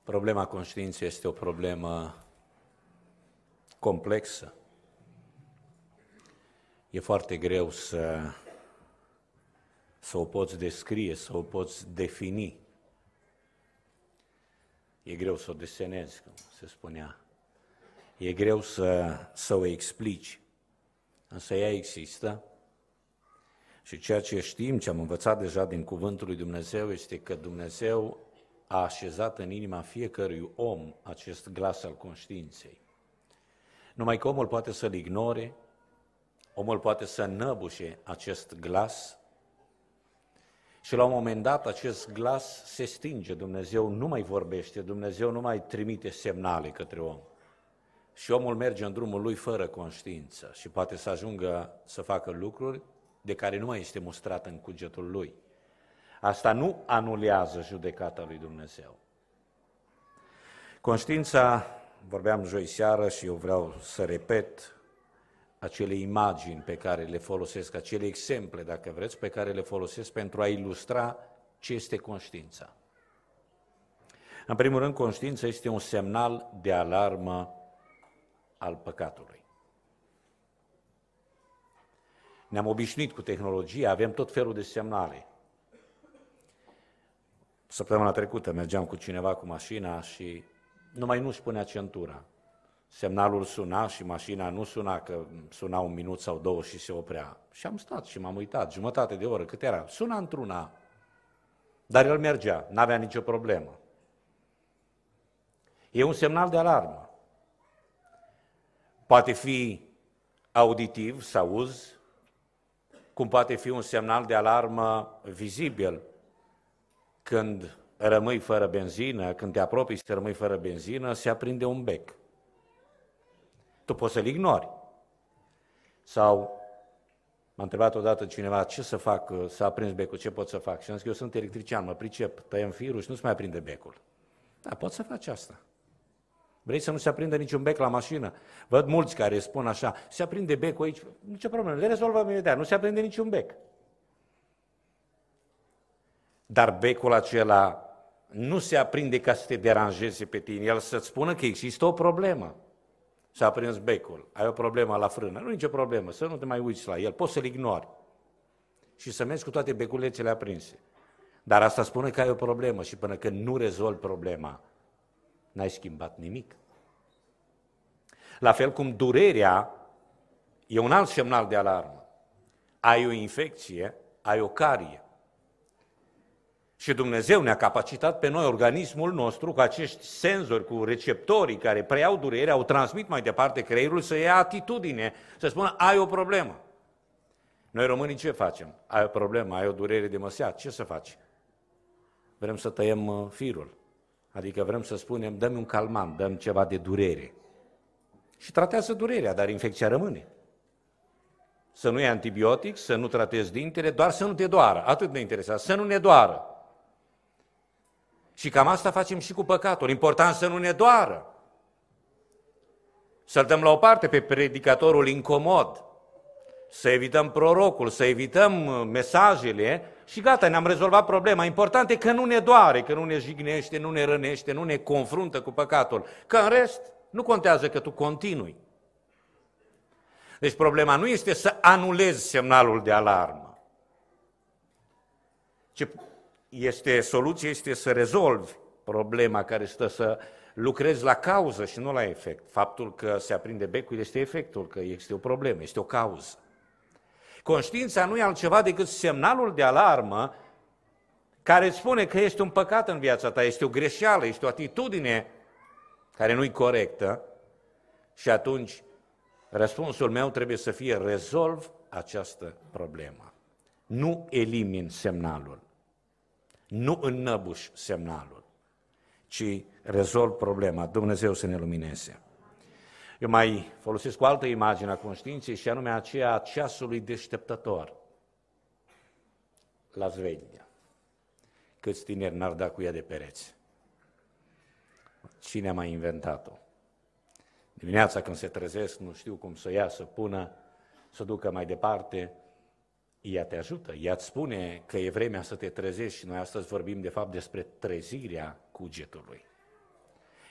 Problema conștiinței este o problemă complexă. E foarte greu să o poți descrie, să o poți defini. E greu să o desenezi, cum se spunea. E greu să o explici. Însă ea există. Și ceea ce știm, ce am învățat deja din Cuvântul lui Dumnezeu, este că Dumnezeu a așezat în inima fiecărui om acest glas al conștiinței. Numai că omul poate să-l ignore, omul poate să înăbușe acest glas și la un moment dat acest glas se stinge, Dumnezeu nu mai vorbește, Dumnezeu nu mai trimite semnale către om. Și omul merge în drumul lui fără conștiință și poate să ajungă să facă lucruri de care nu mai este mustrat în cugetul lui. Asta nu anulează judecata lui Dumnezeu. Conștiința, vorbeam joi seară și eu vreau să repet acele imagini pe care le folosesc, acele exemple, dacă vreți, pe care le folosesc pentru a ilustra ce este conștiința. În primul rând, conștiința este un semnal de alarmă al păcatului. Ne-am obișnuit cu tehnologia, avem tot felul de semnale. Săptămâna trecută mergeam cu cineva cu mașina și numai nu-și punea centura. Semnalul suna și mașina nu suna, că suna un minut sau două și se oprea. Și am stat și m-am uitat, jumătate de oră, cât era? Suna într-una, dar el mergea, n-avea nicio problemă. E un semnal de alarmă. Poate fi auditiv, să auzi, cum poate fi un semnal de alarmă vizibil când rămâi fără benzină, când te apropii să rămâi fără benzină, se aprinde un bec. Tu poți să-l ignori. Sau m-a întrebat odată cineva ce să fac, să aprins becul, ce pot să fac? Și am zis că eu sunt electrician, mă pricep, tăiem firul și nu se mai aprinde becul. Da, poți să faci asta. Vrei să nu se aprindă niciun bec la mașină? Văd mulți care spun așa, se aprinde becul aici, nicio problemă, le rezolvăm imediat, nu se aprinde niciun bec. Dar becul acela nu se aprinde ca să te deranjeze pe tine, el să-ți spună că există o problemă. S-a aprins becul, ai o problemă la frână, nu e nicio problemă, să nu te mai uiți la el, poți să-l ignori și să mergi cu toate beculețele aprinse. Dar asta spune că ai o problemă și până când nu rezolvi problema, n-ai schimbat nimic. La fel cum durerea e un alt semnal de alarmă. Ai o infecție, ai o carie. Și Dumnezeu ne-a capacitat pe noi, organismul nostru, cu acești senzori, cu receptorii care preiau durerea, au transmit mai departe creierul să ia atitudine, să spună, ai o problemă. Noi românii ce facem? Ai o problemă, ai o durere de măseat, ce să faci? Vrem să tăiem firul. Adică vrem să spunem, dă-mi un calmant, dă-mi ceva de durere. Și tratează durerea, dar infecția rămâne. Să nu iei antibiotic, să nu tratezi dintele, doar să nu te doară. Atât ne interesează, să nu ne doară. Și cam asta facem și cu păcatul. Important să nu ne doară. Să-l dăm la o parte pe predicatorul incomod. Să evităm prorocul, să evităm mesajele și gata, ne-am rezolvat problema. Important e că nu ne doare, că nu ne jignește, nu ne rănește, nu ne confruntă cu păcatul. Că în rest, nu contează că tu continui. Deci problema nu este să anulezi semnalul de alarmă. Soluția este să rezolvi problema care stă, să lucrezi la cauză și nu la efect. Faptul că se aprinde becul este efectul, că este o problemă, este o cauză. Conștiința nu e altceva decât semnalul de alarmă care îți spune că este un păcat în viața ta, este o greșeală, este o atitudine care nu-i corectă și atunci răspunsul meu trebuie să fie rezolv această problemă. Nu elimin semnalul, nu înnăbuș semnalul, ci rezolv problema. Dumnezeu să ne lumineze. Eu mai folosesc o altă imagine a conștiinței și anume aceea a ceasului deșteptător. La Zvednia. Câți tineri n-ar da cu ea de pereți? Cine a mai inventat-o? Dimineața când se trezesc, nu știu cum să ia, să pună, să ducă mai departe, ea te ajută, ea îți spune că e vremea să te trezești și noi astăzi vorbim de fapt despre trezirea cugetului.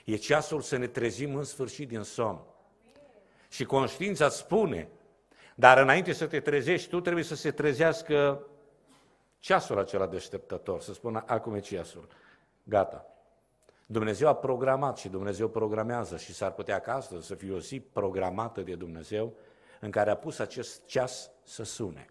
E ceasul să ne trezim în sfârșit din somn. Și conștiința spune, dar înainte să te trezești, tu trebuie să se trezească ceasul acela deșteptător, să spună, acum e ceasul, gata. Dumnezeu a programat și Dumnezeu programează și s-ar putea ca astăzi să fie o zi programată de Dumnezeu în care a pus acest ceas să sune.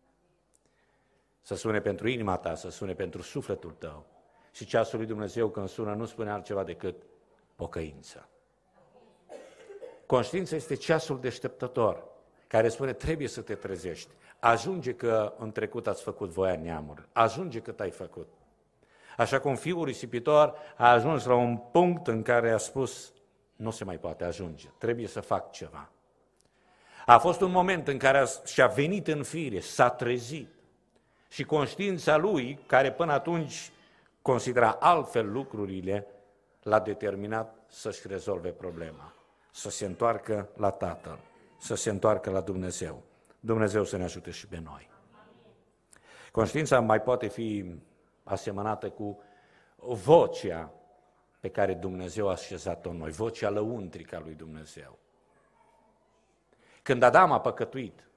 Să sune pentru inima ta, să sune pentru sufletul tău. Și ceasul lui Dumnezeu când sună nu spune altceva decât pocăință. Conștiința este ceasul deșteptător care spune trebuie să te trezești. Ajunge că în trecut ați făcut voia neamuri. Ajunge cât ai făcut. Așa cum fiul risipitor a ajuns la un punct în care a spus nu se mai poate ajunge, trebuie să fac ceva. A fost un moment în care și-a venit în fire, s-a trezit și conștiința lui, care până atunci considera altfel lucrurile, l-a determinat să-și rezolve problema, să se întoarcă la Tatăl, să se întoarcă la Dumnezeu. Dumnezeu să ne ajute și pe noi. Conștiința mai poate fi asemănată cu vocea pe care Dumnezeu a așezat-o în noi, vocea lăuntrică a lui Dumnezeu. Când Adam a păcătuit,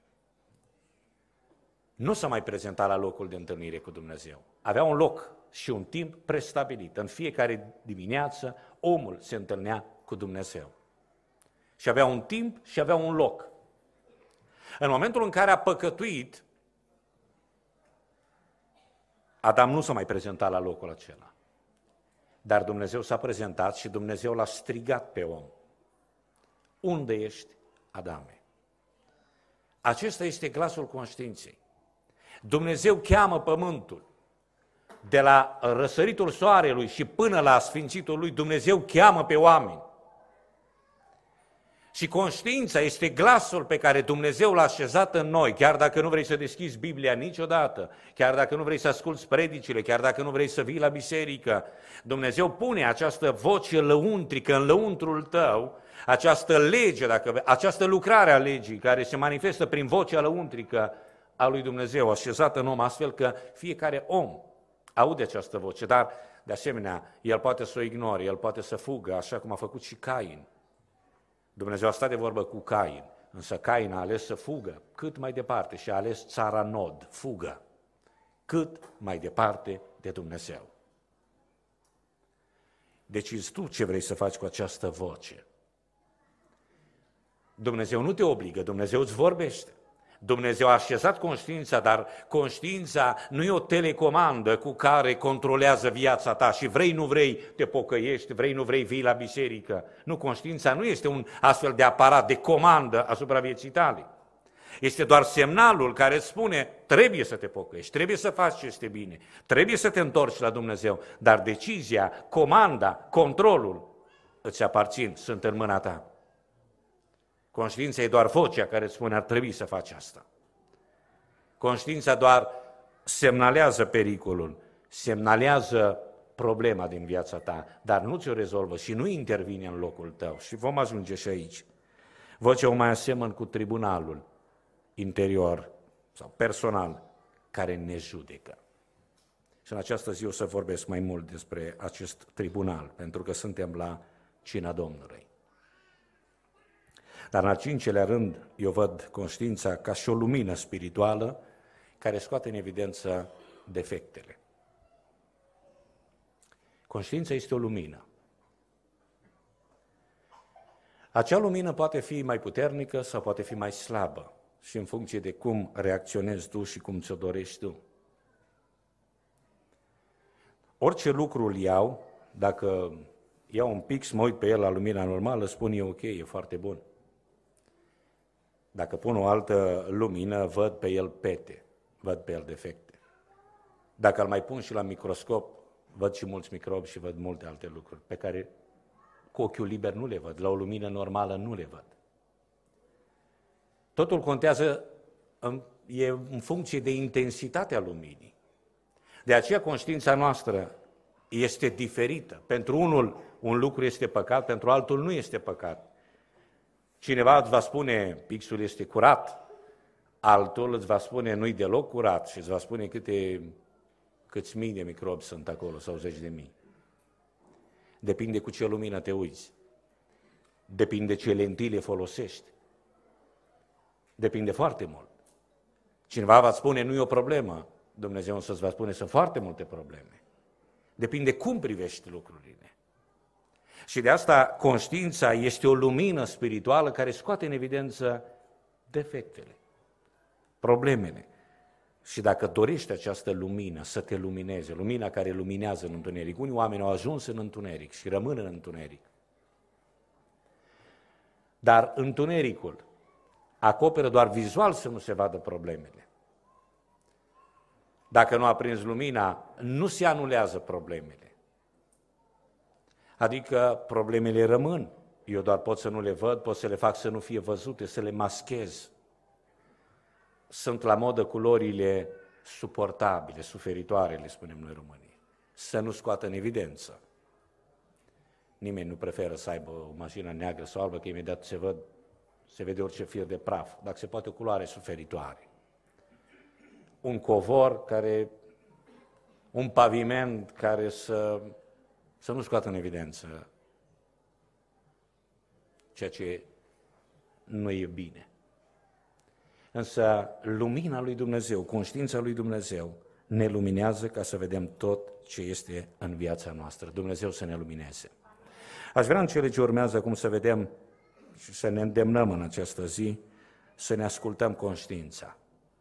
nu s-a mai prezentat la locul de întâlnire cu Dumnezeu. Avea un loc și un timp prestabilit. În fiecare dimineață, omul se întâlnea cu Dumnezeu. Și avea un timp și avea un loc. În momentul în care a păcătuit, Adam nu s-a mai prezentat la locul acela. Dar Dumnezeu s-a prezentat și Dumnezeu l-a strigat pe om. Unde ești, Adame? Acesta este glasul conștiinței. Dumnezeu cheamă pământul. De la răsăritul soarelui și până la sfințitul lui, Dumnezeu cheamă pe oameni. Și conștiința este glasul pe care Dumnezeu l-a așezat în noi, chiar dacă nu vrei să deschizi Biblia niciodată, chiar dacă nu vrei să asculți predicile, chiar dacă nu vrei să vii la biserică. Dumnezeu pune această voce lăuntrică în lăuntrul tău, această lege, această lucrare a legii care se manifestă prin vocea lăuntrică a lui Dumnezeu, așezată în om, astfel că fiecare om aude această voce, dar de asemenea el poate să o ignore, el poate să fugă, așa cum a făcut și Cain. Dumnezeu a stat de vorbă cu Cain, însă Cain a ales să fugă cât mai departe și a ales țara Nod, fugă, cât mai departe de Dumnezeu. Decizi tu ce vrei să faci cu această voce. Dumnezeu nu te obligă, Dumnezeu îți vorbește. Dumnezeu a așezat conștiința, dar conștiința nu e o telecomandă cu care controlează viața ta și vrei, nu vrei, te pocăiești, vrei, nu vrei, vii la biserică. Nu, conștiința nu este un astfel de aparat de comandă asupra vieții tale. Este doar semnalul care îți spune, trebuie să te pocăiești, trebuie să faci ce este bine, trebuie să te întorci la Dumnezeu, dar decizia, comanda, controlul îți aparțin, sunt în mâna ta. Conștiința e doar vocea care îți spune ar trebui să faci asta. Conștiința doar semnalează pericolul, semnalează problema din viața ta, dar nu ți-o rezolvă și nu intervine în locul tău. Și vom ajunge și aici. Vocea o mai asemăn cu tribunalul interior sau personal care ne judecă. Și în această zi o să vorbesc mai mult despre acest tribunal, pentru că suntem la cina Domnului. Dar în al cincelea rând, eu văd conștiința ca și o lumină spirituală care scoate în evidență defectele. Conștiința este o lumină. Acea lumină poate fi mai puternică sau poate fi mai slabă și în funcție de cum reacționezi tu și cum ți-o dorești tu. Orice lucru îl iau, dacă iau un pix, mă uit pe el la lumina normală, spun e ok, e foarte bun. Dacă pun o altă lumină, văd pe el pete, văd pe el defecte. Dacă îl mai pun și la microscop, văd și mulți microbi și văd multe alte lucruri pe care cu ochiul liber nu le văd, la o lumină normală nu le văd. Totul contează, e în funcție de intensitatea luminii. De aceea conștiința noastră este diferită. Pentru unul un lucru este păcat, pentru altul nu este păcat. Cineva îți va spune, pixul este curat, altul îți va spune, nu-i deloc curat și îți va spune câți mii de microbi sunt acolo sau 10.000. Depinde cu ce lumină te uiți. Depinde ce lentile folosești. Depinde foarte mult. Cineva va spune, nu e o problemă. Dumnezeu însă îți va spune, sunt foarte multe probleme. Depinde cum privești lucrurile. Și de asta conștiința este o lumină spirituală care scoate în evidență defectele, problemele. Și dacă dorești această lumină să te lumineze, lumina care luminează în întuneric, unii oameni au ajuns în întuneric și rămân în întuneric. Dar întunericul acoperă doar vizual să nu se vadă problemele. Dacă nu aprinzi lumina, nu se anulează problemele. Adică problemele rămân. Eu doar pot să nu le văd, pot să le fac să nu fie văzute, să le maschez. Sunt la modă culorile suportabile, suferitoare, le spunem noi românii. Să nu scoată în evidență. Nimeni nu preferă să aibă o mașină neagră sau albă, că imediat se vede orice fir de praf. Dacă se poate, o culoare suferitoare. Un covor un paviment care să nu scoată în evidență ceea ce nu e bine. Însă lumina lui Dumnezeu, conștiința lui Dumnezeu ne luminează ca să vedem tot ce este în viața noastră. Dumnezeu să ne lumineze. Aș vrea în cele ce urmează acum să vedem și să ne îndemnăm în această zi să ne ascultăm conștiința.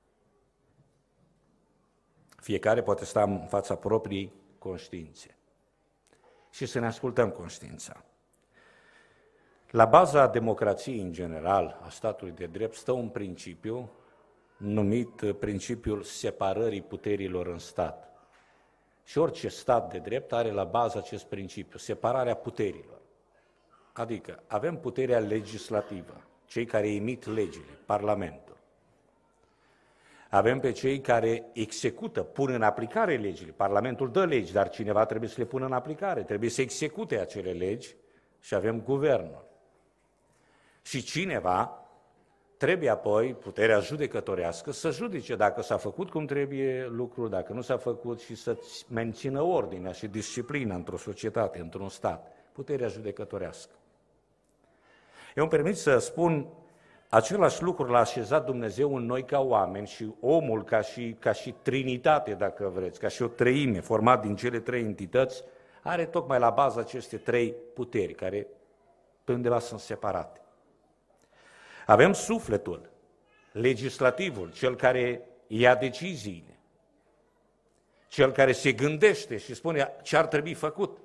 Fiecare poate sta în fața propriei conștiințe și să ne ascultăm conștiința. La baza democrației în general, a statului de drept, stă un principiu numit principiul separării puterilor în stat. Și orice stat de drept are la bază acest principiu, separarea puterilor. Adică avem puterea legislativă, cei care emit legile, Parlamentul. Avem pe cei care execută, pun în aplicare legile. Parlamentul dă legi, dar cineva trebuie să le pună în aplicare, trebuie să execute acele legi și avem guvernul. Și cineva trebuie apoi, puterea judecătorească, să judece dacă s-a făcut cum trebuie lucrul, dacă nu s-a făcut și să mențină ordinea și disciplina într-o societate, într-un stat. Puterea judecătorească. Eu îmi permit să spun, același lucru l-a așezat Dumnezeu în noi ca oameni și omul ca și trinitate, dacă vreți, ca și o treime, format din cele trei entități, are tocmai la bază aceste trei puteri, care pe undeva sunt separate. Avem sufletul, legislativul, cel care ia deciziile, cel care se gândește și spune ce ar trebui făcut.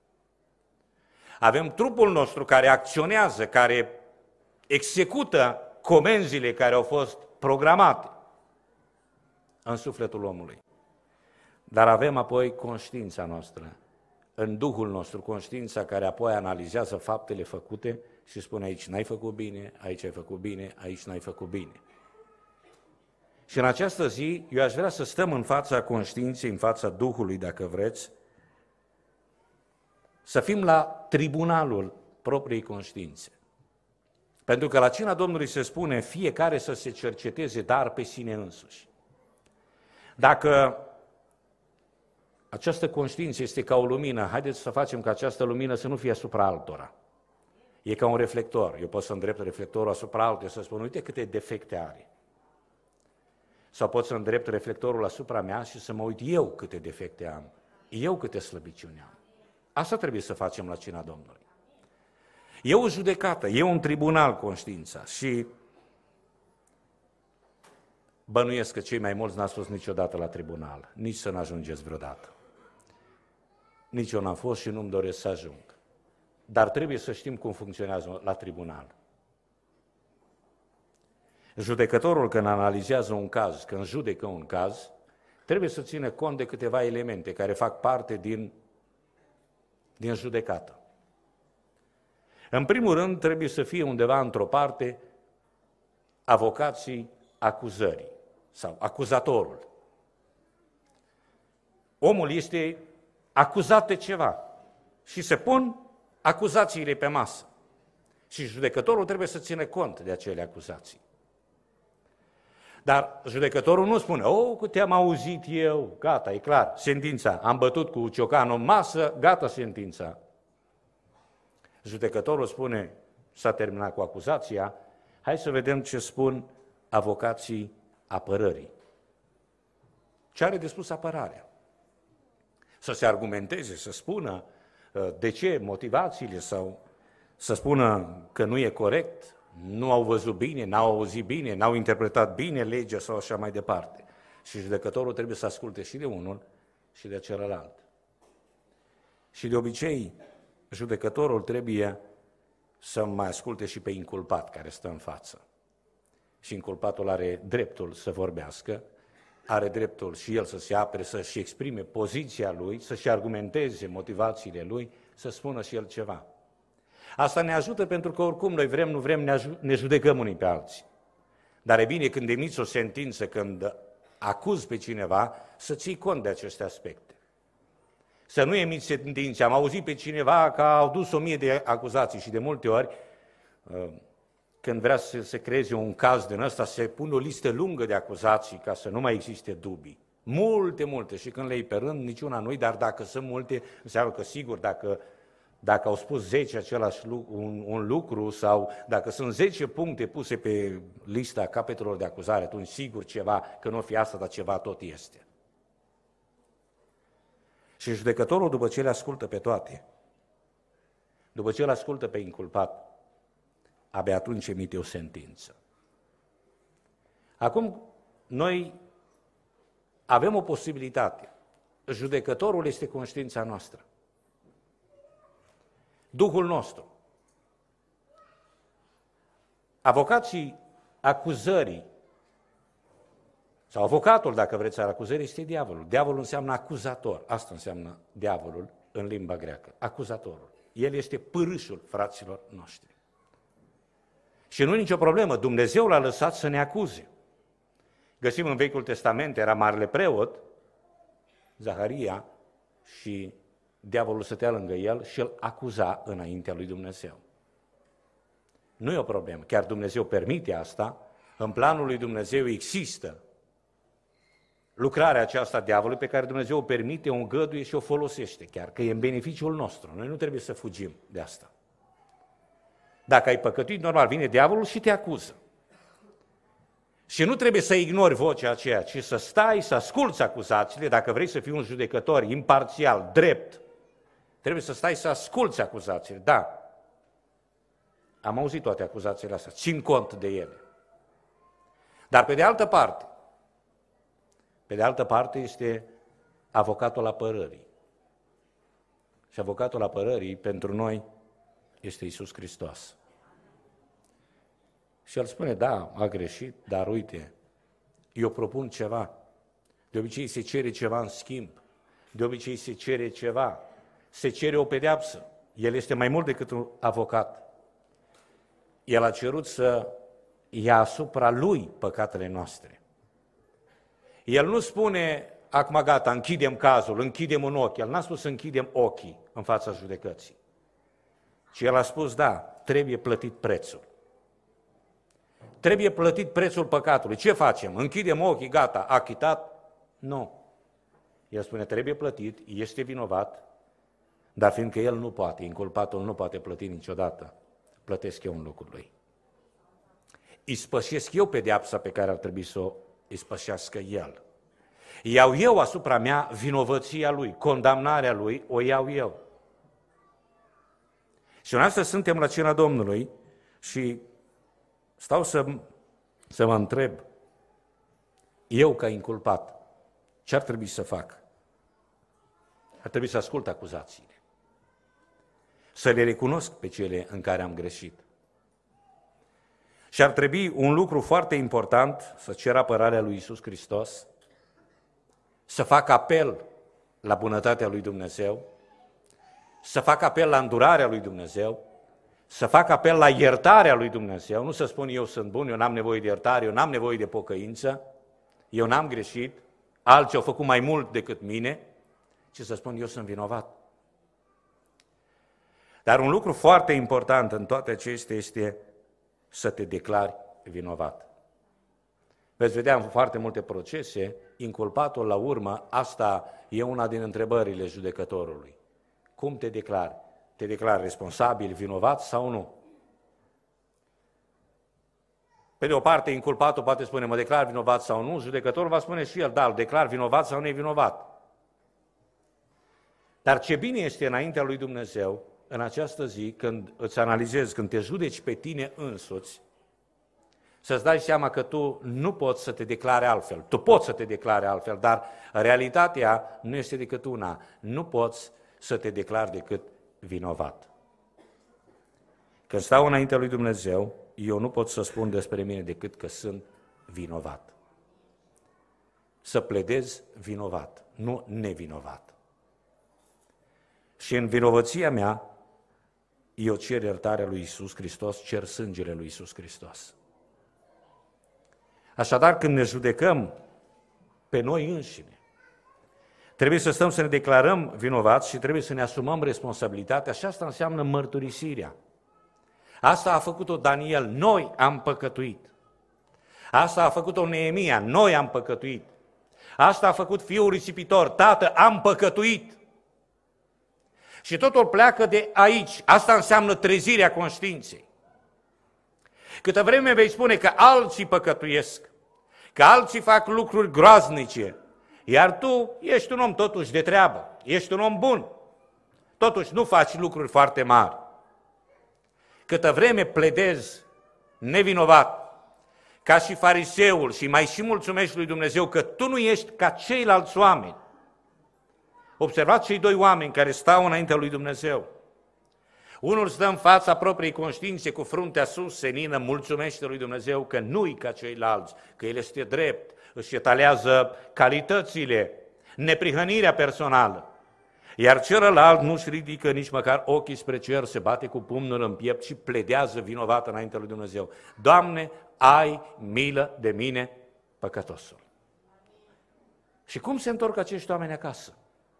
Avem trupul nostru care acționează, care execută comenzile care au fost programate în sufletul omului. Dar avem apoi conștiința noastră, în Duhul nostru, conștiința care apoi analizează faptele făcute și spune aici n-ai făcut bine, aici ai făcut bine, aici n-ai făcut bine. Și în această zi, eu aș vrea să stăm în fața conștiinței, în fața Duhului, dacă vreți, să fim la tribunalul propriei conștiințe. Pentru că la cina Domnului se spune fiecare să se cerceteze, dar pe sine însuși. Dacă această conștiință este ca o lumină, haideți să facem ca această lumină să nu fie asupra altora. E ca un reflector. Eu pot să îndrept reflectorul asupra altuia să spun, uite câte defecte are. Sau pot să îndrept reflectorul asupra mea și să mă uit eu câte defecte am, eu câte slăbiciuni am. Asta trebuie să facem la cina Domnului. E o judecată, e un tribunal conștiința și bănuiesc că cei mai mulți n-ați fost niciodată la tribunal, nici să n-ajungeți vreodată. Nici eu n-am fost și nu-mi doresc să ajung. Dar trebuie să știm cum funcționează la tribunal. Judecătorul, când analizează un caz, când judecă un caz, trebuie să țină cont de câteva elemente care fac parte din judecată. În primul rând, trebuie să fie undeva într-o parte avocații acuzării sau acuzatorul. Omul este acuzat de ceva și se pun acuzațiile pe masă. Și judecătorul trebuie să țină cont de acele acuzații. Dar judecătorul nu spune, câte am auzit eu, gata, e clar, sentința, am bătut cu ciocanul în masă, gata sentința. Judecătorul spune, s-a terminat cu acuzația, hai să vedem ce spun avocații apărării. Ce are de spus apărarea? Să se argumenteze, să spună de ce, motivațiile, sau să spună că nu e corect, nu au văzut bine, n-au auzit bine, n-au interpretat bine legea sau așa mai departe. Și judecătorul trebuie să asculte și de unul și de celălalt. Și de obicei, judecătorul trebuie să mai asculte și pe inculpat care stă în față. Și inculpatul are dreptul să vorbească, are dreptul și el să se apere, să-și exprime poziția lui, să-și argumenteze motivațiile lui, să spună și el ceva. Asta ne ajută pentru că oricum noi vrem, nu vrem, ne judecăm unii pe alții. Dar e bine când emiți o sentință, când acuzi pe cineva, să ții cont de aceste aspecte. Să nu emiți sentințe. Am auzit pe cineva că au dus 1000 de acuzații și de multe ori, când vrea să se creeze un caz din ăsta, se pune o listă lungă de acuzații ca să nu mai existe dubii. Multe, și când le iei pe rând, niciuna nu-i, dar dacă sunt multe, înseamnă că sigur, dacă au spus 10 același un lucru sau dacă sunt 10 puncte puse pe lista capetolelor de acuzare, atunci sigur ceva, că nu o fi asta, dar ceva tot este. Și judecătorul, după ce le ascultă pe toate, după ce le ascultă pe inculpat, abia atunci emite o sentință. Acum, noi avem o posibilitate. Judecătorul este conștiința noastră. Duhul nostru. Avocații acuzării, sau avocatul, dacă vreți, al acuzării, este diavolul. Diavolul înseamnă acuzator. Asta înseamnă diavolul în limba greacă. Acuzatorul. El este pârâșul fraților noștri. Și nu e nicio problemă, Dumnezeu l-a lăsat să ne acuze. Găsim în Vechiul Testament, era marele preot, Zaharia, și diavolul stătea lângă el și îl acuza înaintea lui Dumnezeu. Nu e o problemă, chiar Dumnezeu permite asta, în planul lui Dumnezeu există lucrarea aceasta diavolului pe care Dumnezeu o permite, o îngăduie și o folosește chiar, că e în beneficiul nostru. Noi nu trebuie să fugim de asta. Dacă ai păcătuit, normal, vine diavolul și te acuză. Și nu trebuie să ignori vocea aceea, ci să stai, să asculți acuzațiile, dacă vrei să fii un judecător imparțial, drept, trebuie să stai să asculți acuzațiile. Da, am auzit toate acuzațiile astea, țin cont de ele. Dar pe de altă parte este avocatul apărării. Și avocatul apărării pentru noi este Iisus Hristos. Și el spune, da, a greșit, dar uite, eu propun ceva. De obicei se cere ceva în schimb. De obicei se cere ceva. Se cere o pedeapsă. El este mai mult decât un avocat. El a cerut să ia asupra lui păcatele noastre. El nu spune, acum gata, închidem cazul, închidem un ochi. El n-a spus să închidem ochii în fața judecății. Și el a spus, da, trebuie plătit prețul. Trebuie plătit prețul păcatului. Ce facem? Închidem ochii, gata, achitat? Nu. El spune, trebuie plătit, este vinovat, dar fiindcă el nu poate, inculpatul nu poate plăti niciodată, plătesc eu în locul lui. Ispășesc eu pedeapsa pe care ar trebui să o ispășească el. Iau eu asupra mea vinovăția lui, condamnarea lui, o iau eu. Și noi astăzi suntem la cina Domnului și stau să mă întreb, eu ca inculpat, ce ar trebui să fac? Ar trebui să ascult acuzațiile, să le recunosc pe cele în care am greșit. Și ar trebui un lucru foarte important, să cer apărarea lui Iisus Hristos, să fac apel la bunătatea lui Dumnezeu, să fac apel la îndurarea lui Dumnezeu, să fac apel la iertarea lui Dumnezeu, nu să spun eu sunt bun, eu n-am nevoie de iertare, eu n-am nevoie de pocăință, eu n-am greșit, alții au făcut mai mult decât mine, ci să spun eu sunt vinovat. Dar un lucru foarte important în toate acestea este să te declari vinovat. Veți vedea în foarte multe procese, inculpatul la urmă, asta e una din întrebările judecătorului. Cum te declari? te declari responsabil, vinovat sau nu? Pe de o parte, inculpatul poate spune, mă declar vinovat sau nu, judecătorul va spune și el, da, îl declar vinovat sau nevinovat. Dar ce bine este înaintea lui Dumnezeu, în această zi, când îți analizezi, când te judeci pe tine însuți, să-ți dai seama că tu nu poți să te declare altfel. Tu poți să te declare altfel, dar realitatea nu este decât una. Nu poți să te declari decât vinovat. Când stau înaintea lui Dumnezeu, eu nu pot să spun despre mine decât că sunt vinovat. Să pledez vinovat, nu nevinovat. Și în vinovăția mea, eu cer iertarea lui Iisus Hristos, cer sângele lui Iisus Hristos. Așadar, când ne judecăm pe noi înșine, trebuie să stăm să ne declarăm vinovați și trebuie să ne asumăm responsabilitatea și asta înseamnă mărturisirea. Asta a făcut-o Daniel, noi am păcătuit. Asta a făcut-o Neemia, noi am păcătuit. Asta a făcut fiul risipitor, tată, am păcătuit. Și totul pleacă de aici. Asta înseamnă trezirea conștiinței. Câtă vreme vei spune că alții păcătuiesc, că alții fac lucruri groaznice, iar tu ești un om totuși de treabă, ești un om bun, totuși nu faci lucruri foarte mari. Câtă vreme pledezi nevinovat, ca și fariseul, și mai și mulțumești lui Dumnezeu că tu nu ești ca ceilalți oameni. Observați cei doi oameni care stau înaintea lui Dumnezeu. Unul stă în fața propriei conștiințe cu fruntea sus, senină, mulțumește lui Dumnezeu că nu-i ca ceilalți, că el este drept, își etalează calitățile, neprihănirea personală. Iar celălalt nu-și ridică nici măcar ochii spre cer, se bate cu pumnul în piept și pledează vinovat înaintea lui Dumnezeu. Doamne, ai milă de mine, păcătosul. Și cum se întorc acești oameni acasă?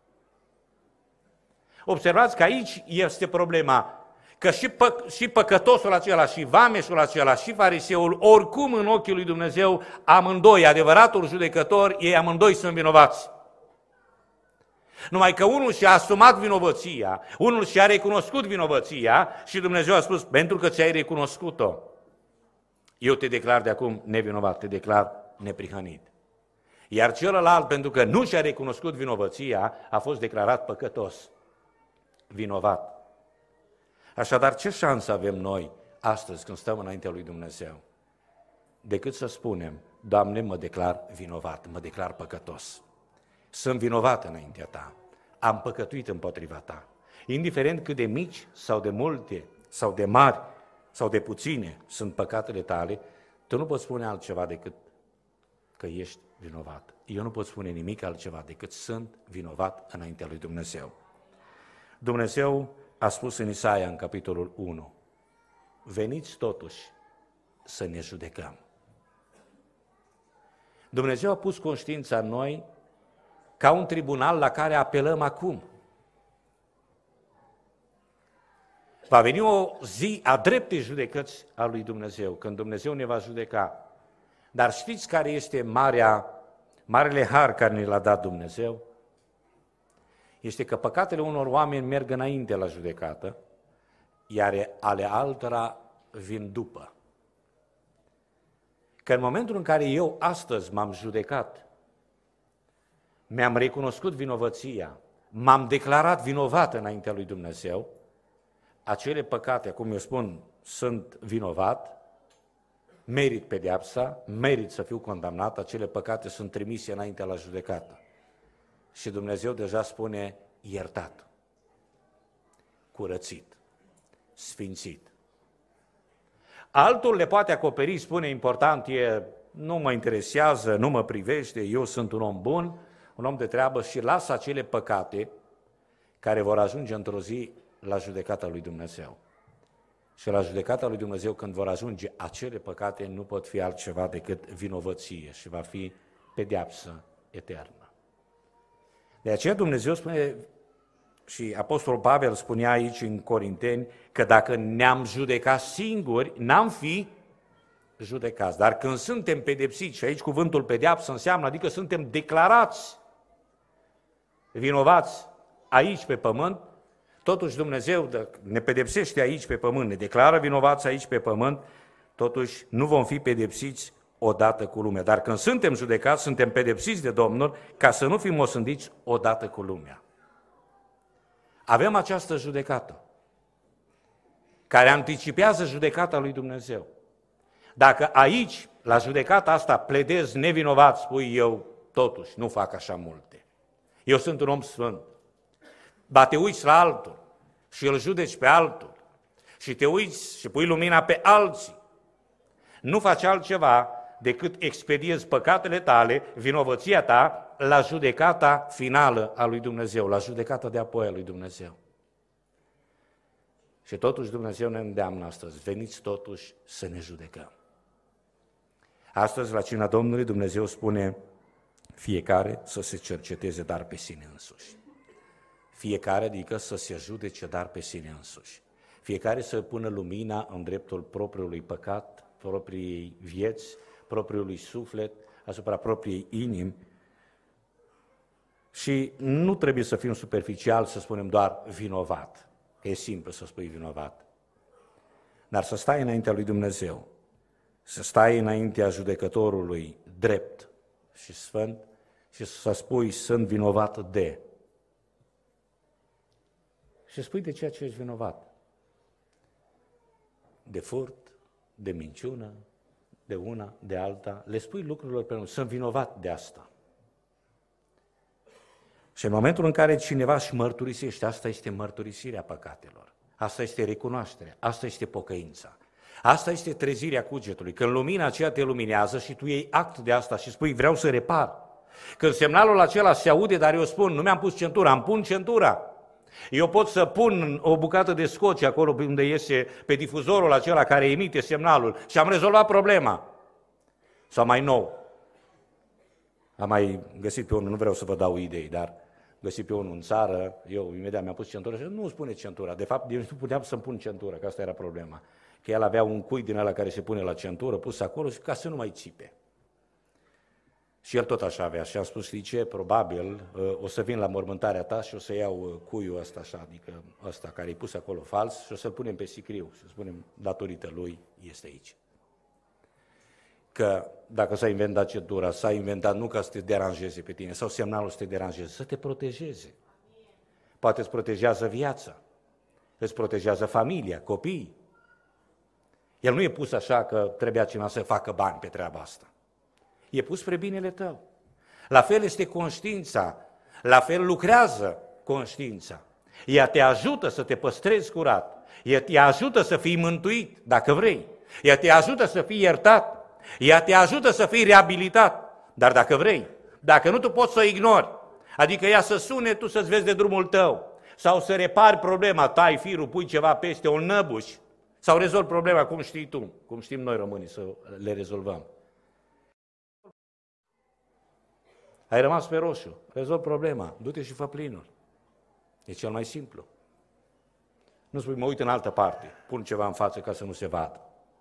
Observați că aici este problema, că și păcătosul acela, și vameșul acela, și fariseul, oricum în ochii lui Dumnezeu, amândoi, adevăratul judecător, ei amândoi sunt vinovați. Numai că unul și-a asumat vinovăția, unul și-a recunoscut vinovăția și Dumnezeu a spus, pentru că ți-ai recunoscut-o, eu te declar de acum nevinovat, te declar neprihănit. Iar celălalt, pentru că nu și-a recunoscut vinovăția, a fost declarat păcătos, vinovat. Așadar, ce șansă avem noi astăzi când stăm înaintea lui Dumnezeu? Decât să spunem, Doamne, mă declar vinovat, mă declar păcătos. Sunt vinovat înaintea Ta, am păcătuit împotriva Ta. Indiferent cât de mici sau de multe, sau de mari, sau de puține sunt păcatele Tale, Tu nu poți spune altceva decât că ești vinovat. Eu nu pot spune nimic altceva decât sunt vinovat înaintea lui Dumnezeu. Dumnezeu a spus în Isaia, în capitolul 1, veniți totuși să ne judecăm. Dumnezeu a pus conștiința în noi ca un tribunal la care apelăm acum. Va veni o zi a dreptei judecăți a lui Dumnezeu, când Dumnezeu ne va judeca. Dar știți care este marele har care ne l-a dat Dumnezeu? Este că păcatele unor oameni merg înainte la judecată, iar ale altora vin după. Că în momentul în care eu astăzi m-am judecat, mi-am recunoscut vinovăția, m-am declarat vinovat înaintea lui Dumnezeu, acele păcate, acum eu spun, sunt vinovat, merit pedeapsa, merit să fiu condamnat, acele păcate sunt trimise înaintea la judecată. Și Dumnezeu deja spune iertat, curățit, sfințit. Altul le poate acoperi, spune important e, nu mă interesează, nu mă privește, eu sunt un om bun, un om de treabă și lasă acele păcate care vor ajunge într-o zi la judecata lui Dumnezeu. Și la judecata lui Dumnezeu, când vor ajunge acele păcate, nu pot fi altceva decât vinovăție și va fi pedeapsă eternă. De aceea Dumnezeu spune, și Apostolul Pavel spunea aici în Corinteni, că dacă ne-am judecat singuri, n-am fi judecați. Dar când suntem pedepsiți, și aici cuvântul pedeapsă înseamnă, adică suntem declarați vinovați aici pe pământ, Totuși Dumnezeu ne pedepsește aici pe pământ, ne declară vinovați aici pe pământ, totuși nu vom fi pedepsiți odată cu lumea. Dar când suntem judecați, suntem pedepsiți de Domnul ca să nu fim osândiți odată cu lumea. Avem această judecată care anticipează judecata lui Dumnezeu. Dacă aici, la judecata asta, pledezi nevinovat, spui eu, totuși, nu fac așa multe. Eu sunt un om sfânt. Ba te uiți la altul și îl judeci pe altul și te uiți și pui lumina pe alții. Nu faci altceva decât expediezi păcatele tale, vinovăția ta, la judecata finală a lui Dumnezeu, la judecata de apoi a lui Dumnezeu. Și totuși Dumnezeu ne îndeamnă astăzi, veniți totuși să ne judecăm. Astăzi, la cina Domnului, Dumnezeu spune fiecare să se cerceteze, dar pe sine însuși. Fiecare, adică să se judece, dar pe sine însuși. Fiecare să pună lumina în dreptul propriului păcat, propriei vieți, propriului suflet, asupra propriei inimi. Și nu trebuie să fim superficiali, să spunem doar vinovat, că e simplu să spui vinovat. Dar să stai înaintea lui Dumnezeu, să stai înaintea judecătorului drept și sfânt și să spui sunt vinovat de. Și spui de ceea ce ești vinovat. De furt, de minciună, de una, de alta. Le spui lucrurilor pe nume. Sunt vinovat de asta. Și în momentul în care cineva își mărturisește, asta este mărturisirea păcatelor. Asta este recunoașterea. Asta este pocăința. Asta este trezirea cugetului. Când lumina aceea te luminează și tu iei act de asta și spui vreau să repar. Când semnalul acela se aude, dar eu spun nu mi-am pus centura, îmi pun centura. Eu pot să pun o bucată de scoci acolo unde iese pe difuzorul acela care emite semnalul și am rezolvat problema. Sau mai nou, am mai găsit pe unul, nu vreau să vă dau idei, dar găsit pe unul în țară, eu imediat mi-am pus centura și nu spune centura. De fapt, eu nu puteam să-mi pun centura, că asta era problema. Că el avea un cui din ăla care se pune la centură, pus acolo și ca să nu mai țipe. Și el tot așa avea și am spus, știi ce, probabil o să vin la mormântarea ta și o să iau cuiul ăsta așa, adică ăsta care e pus acolo fals și o să-l punem pe sicriu și să spunem, datorită lui este aici. Că dacă s-a inventat centura, s-a inventat nu ca să te deranjeze pe tine sau semnalul să te deranjeze, să te protejeze. Poate îți protejează viața, îți protejează familia, copiii. El nu e pus așa că trebuia cineva să facă bani pe treaba asta. E pus spre binele tău. La fel este conștiința, la fel lucrează conștiința. Ea te ajută să te păstrezi curat, ea te ajută să fii mântuit, dacă vrei, ea te ajută să fii iertat, ea te ajută să fii reabilitat, dar dacă vrei, dacă nu, tu poți să o ignori. Adică ea să sune, tu să-ți vezi de drumul tău, sau să repari problema, tai firul, pui ceva peste, o năbuși, sau rezolvi problema, cum știi tu, cum știm noi românii să le rezolvăm. Ai rămas pe roșu, rezolvi problema, du-te și fă plinul. E cel mai simplu. Nu spui, mă uit în altă parte, pun ceva în față ca să nu se vadă.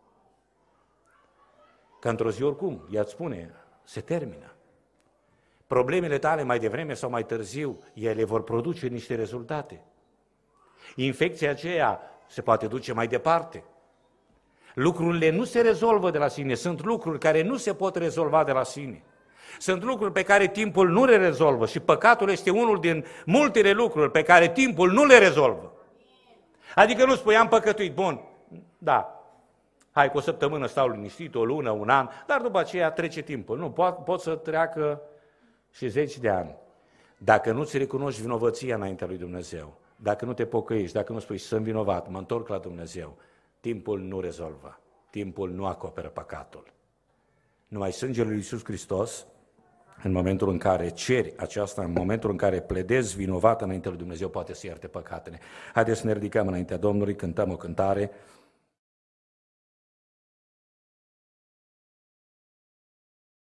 Că într-o zi oricum, ea îți spune, se termină. Problemele tale mai devreme sau mai târziu, ele vor produce niște rezultate. Infecția aceea se poate duce mai departe. Lucrurile nu se rezolvă de la sine, sunt lucruri care nu se pot rezolva de la sine. Sunt lucruri pe care timpul nu le rezolvă și păcatul este unul din multele lucruri pe care timpul nu le rezolvă. Adică nu spui, am păcătuit, bun, da, hai cu o săptămână stau liniștit, o lună, un an, dar după aceea trece timpul. Nu, pot să treacă și 10 de ani. Dacă nu-ți recunoști vinovăția înaintea lui Dumnezeu, dacă nu te pocăiești, dacă nu spui, sunt vinovat, mă întorc la Dumnezeu, timpul nu rezolvă, timpul nu acoperă păcatul. Numai sângele lui Iisus Hristos, în momentul în care ceri aceasta, în momentul în care pledezi vinovat înaintea lui Dumnezeu, poate să ierte păcatele. Haideți să ne ridicăm înaintea Domnului, cântăm o cântare.